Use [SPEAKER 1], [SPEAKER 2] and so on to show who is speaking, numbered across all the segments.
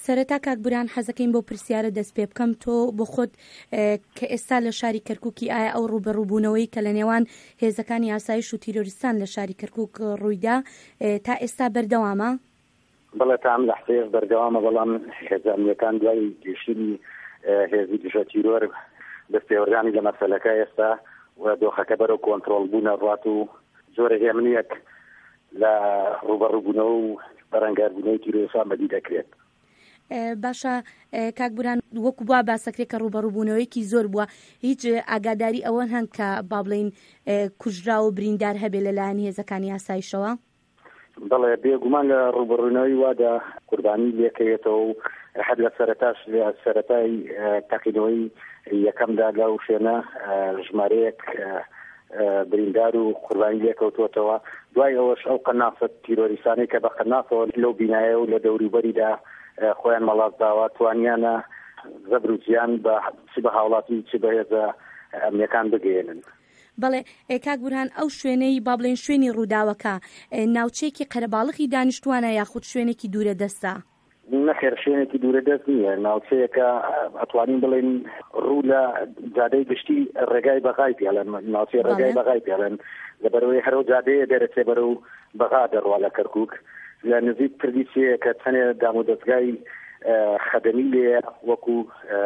[SPEAKER 1] سەرەتا کاک بوران حەزەکەین بۆ پرسیارە دەست پێ بکەم تۆ بۆ خۆت کە ئێستا لە شاری کەرکووکی ئایا ئەو ڕوبەڕووبوونەوەی کە لە نێوان هێزەکانی ئاسایش و تیرۆریستان لە شاری کەرکووک ڕوویدا تا ئێستا بەردەوامە؟
[SPEAKER 2] بەڵێ تام لە حسێش بەردەوامە، بەڵام هێزانیەکان دوای گەشتنی هێزی دژە تیرۆر دەستێوەردانی لە مەسەلەکە ئێستا و دۆخەکە بەرەو کۆنتڕۆڵ بوونە ڕات و زۆرە هێمنیەک لە ڕوبەڕووبوونەوە و بەرەنگاربوونەوەی تیرۆریستان بەدی دەکرێت.
[SPEAKER 1] باشە کاک بوران، وەکو بوا باسەکرێت کە ڕوبەڕووبوونەوەیکی زۆر بووە، هیچ ئاگاداری ئەوەن هەن کە با بڵێن کوژرا و بریندار هەبێ لەلایەن هێزەکانی ئاسایشەوە؟
[SPEAKER 2] بەڵێ بێگومان لە ڕوبەڕوونەوەی وادا قوربانی لێکەوێتەوە و حد لە سەرەتای تاقینەوەی یەکەمدا لەو شوێنە ژمارەیەک بریندار و قوربانی لێکەوتوەتەوە. دوای ئەوەش ئەو قەنافە تیرۆریستانەی کە بە قەنافەوە لەو بینایە و لە دەوروبەریدا خۆیان مەڵاتداوە توانیانە زەبر و جیان چ بە هاوڵاتی چ بە هێزە ئەمنیەکان بگەێنن.
[SPEAKER 1] بەڵێ کاک بورهان، ئەو شوێنەی با بڵێن شوێنی ڕووداوەکە ناوچەیەکی قەرەباڵغی دانیشتوانە یاخود شوێنێکی دوورە دەستە؟
[SPEAKER 2] نەخێر، شوێنێکی دوورە دەست نییە، ناوچەیەکە ئەتوانین بڵێن ڕوو لە جادەی گشتی ڕێگای بەغای پێڵێن، ناوچەی ڕێگای بەغای پێڵێن، لەبەرەوەی هەرو جادەیە دەرەچێ بەرەو بەغا دەڕوا لە کەرکووک. لە نزیک پردیچەیە کە چەندێ دام و دەستگای خەدەمی لێ وەکو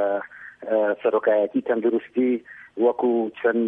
[SPEAKER 2] سەرۆکایەتی تەندروستی وەکو چەند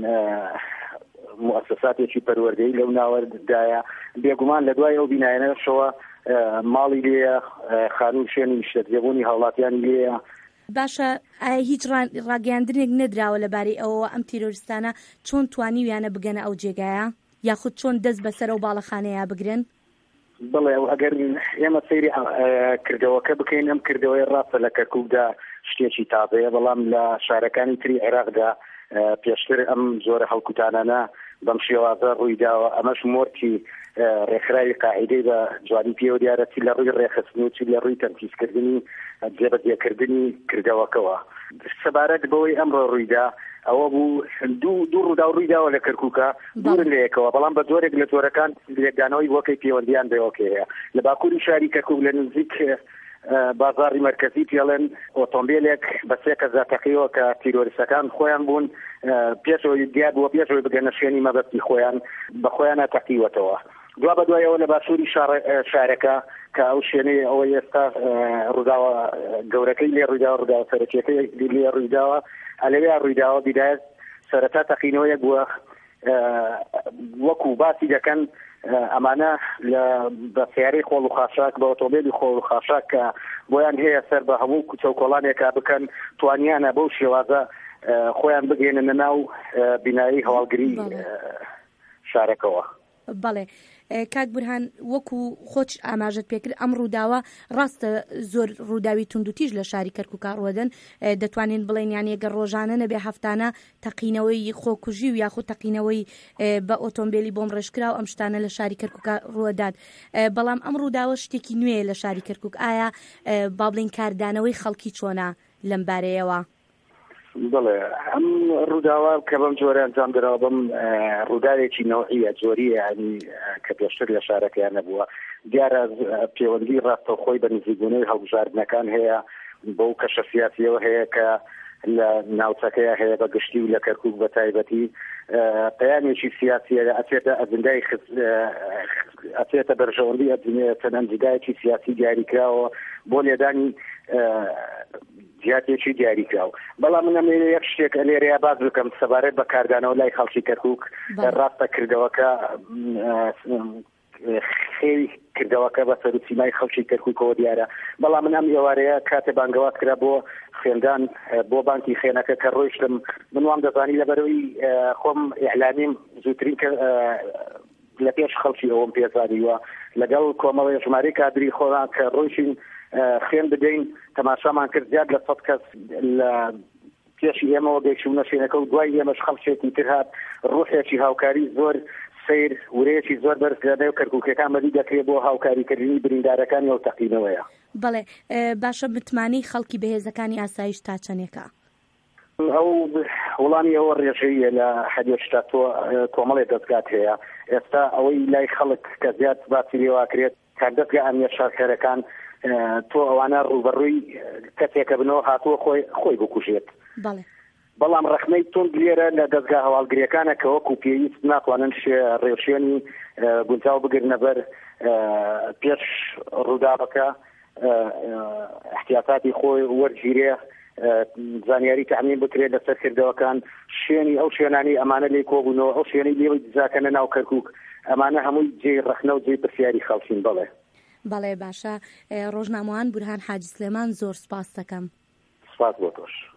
[SPEAKER 2] مؤسساتێکی پەروەردەیی لەو ناوەدایە. بێگومان لە دوای ئەو بینایەنەشەوە ماڵی لێیە، خانوو شوێنی شتێبوونی هاوڵاتیانی لێیە.
[SPEAKER 1] باشە هیچ ڕاگەیاندنێک نەدراوە لەبارەی ئەوە ئەم تیرۆریستانە چۆن توانیویانە بگەنە ئەو جێگایە یاخود چۆن دەست بەسەر ئەو باڵەخانەیە بگرن؟
[SPEAKER 2] بڵێ ئەگەر ئێمە سەیری کردەوەکە بکەین، ئەم کردەوەی ڕاستە لە کەرکووکدا شتێکی تازەیە، بەڵام لە شارەکانی تری عێراقدا پێشتر ئەم زۆرە هەڵکوتانانە بەم شێوازە ڕوویداوە. ئەمەش مۆرتی ڕێکخراوی قاعیدەی بە جوانی پێوە دیارە چی لە ڕووی ڕێخستن و چی لە ڕووی تەنفیزکردنی جێبەجێکردنی کردەوەکەوە. سەبارەت بەوەی ئەمڕۆ ڕوویدا ئەوە بوو دوو ڕوودا و ڕوویداوە لە کەرکووکە دوورن لەیەکەوە، بەڵام بە جۆرێک لە جۆرەکان لێکدانەوەی وەکەی پەیوەندیان بەوەکەیە. لە باکووری شاری کەرکووک لە نزیک بازاری مرکزی پێڵێن ئۆتۆمبیلێک بە 3 کەس داتەقیەوە کە تیرۆریستەکان خۆیان بوون، پێشەوەی دیار بووە پێشەوەی بگەنە شوێنی مەبەستی خۆیان بە خۆیانە تەقیوەتەوە. دوا بە دوایەوە لە باشووری شارەکە کە ئەو شوێنەی ئەوەی ئێستا ڕووداوە گەورەکەی لێ ڕوویداوە، ڕووداوە سەرەکیەکەی لێ ڕوویداوە، ئەلەوێ ڕوویداوە بیدایەت سەرەتا تەقینەوەیەک بووە وەکو باسی دەکەن ئەمانە بە سیارەی خۆڵ و خاشاک بە ئۆتۆمبیلی خۆڵ و خاشاک کە بۆیان هەیە سەر بە هەموو کوچە و کۆڵانێکا بکەن توانیانە بەو شێوازە خۆیان بگەێنە ناو بینایی هەواڵگری شارەکەەوە.
[SPEAKER 1] بەڵێ کاک بورهان، وەکو خۆچ ئاماژت پێکرد ئەم ڕووداوە ڕاستە زۆر ڕووداوی توندوتیژ لە شاری کەرکووک ڕوەدەن، دەتوانین بڵێن یان ئەگەر ڕۆژانە نەبێ هەفتانە تەقینەوەی خۆکوژی و یاخود تەقینەوەی بە ئۆتۆمبیلی بۆم ڕێژکرا و ئەم شتانە لە شاری کەرکووک ڕوەدات. بەڵام ئەم ڕووداوە شتێکی نوێیە لە شاری کەرکووک. ئایا با بڵێن کاردانەوەی خەڵکی چۆنە لەم بارەیەوە؟
[SPEAKER 2] بڵێ ئەم ڕووداوە کە بەم جۆرە ئەنجام درراوە بەم ڕووداوێکی نەوعیە جۆریە ینی کە پێشتر لە شارەکەیان نەبووە. دیارە پەیوەندی ڕاستەوخۆی بە نزیکبوونەوەی هەڵبژاردنەکان هەیە، بەو کەشە سیاسیەوە هەیە کە لە ناوچەکەیە هەیە بە گشتی و لە کەرکووک بە تایبەتی پەیامێکی سیاسیە ئەچێتە ئەجندای ئەچێتە بەرژەوەندی چەند ئەجندایەکی سیاسی دیاریکراوە بۆ لێدانی جیاتێکی دیاریکراوە. بەڵام منە یەک شتێک لێرەیە باز بکەم سەبارەت بە کاردانەوە لای خەڵکی کەرکووک. ڕاستە کردەوەکە خێوی کردەوەکە بە سەرچینای خەڵکی کەرکووکەوە دیارە، بەڵام من ئەم ئێوارەیە کاتێ بانگەوات کرا بۆ خوێندان بۆ بانکی خێنەکە کە ڕۆیشتم من وام دەزانی لەبەرەوەی خۆم ئیعلامیم زووترین لە پێش خەڵکی ئەوم پێزانیوە لەگەڵ کۆمەڵی ژمارەی کادری خۆران کە ڕۆیشین خوێن بدەین تەماشامان کرد زیاد لە 100 کەس لە پێشی ئێمەوە گەیشتونە شوێنەکە و دوای ئێمەش خەڵکێکی تر هات ڕوحێکی هاوکاری زۆر سیر ورەیەکی زۆر بەرزکردنەوە کەرکووکەکان بەدی دەکرێت بۆ هاوکاریکردنی بریندارەکانی ئەو تەقینەوەیە.
[SPEAKER 1] بەڵێ باشە متمانەی خەڵکی بەهێزەکانی ئاسایش تا چەندێکە؟
[SPEAKER 2] ئەو وڵامی ئەوە ڕێژەیە لە حەدیێشتا کۆمەڵێ دەستگات هەیە. ئێستا ئەوەی لای خەڵک کە زیاد باسی لێواکرێت کار دەستگا ئەمنیەت شارکەرەکان تۆ ئەوانە ڕوبەڕووی کەسێکە بنەوە هاتووە خۆی بکوژێت. بەڵام ڕەخنەی تۆند لێرە لە دەستگا هەواڵگریەکانە کە وەکو پێویست ناتوانن ڕێوشێنی گونجاو بگرنە بەر پێش ڕووداوەکە احتیاطاتی خۆی وەرگیرێ زانیاری تەمین بکرێت لەسەر کردەوەکان شوێنی ئەو شوێنانی ئەمانە لێ کۆبوونەوە ئەو شوێنەی لێوەی دزاکەنە ناو کەرکووک ئەمانە هەمووی جێی ڕەخنە و جێی پرسیاری خەڵکین.
[SPEAKER 1] بەڵێ باشە ڕۆژنامەوان بورهان حاجی سلێمان زۆر سپاس دەکەم.
[SPEAKER 2] سپاس بۆ تۆش.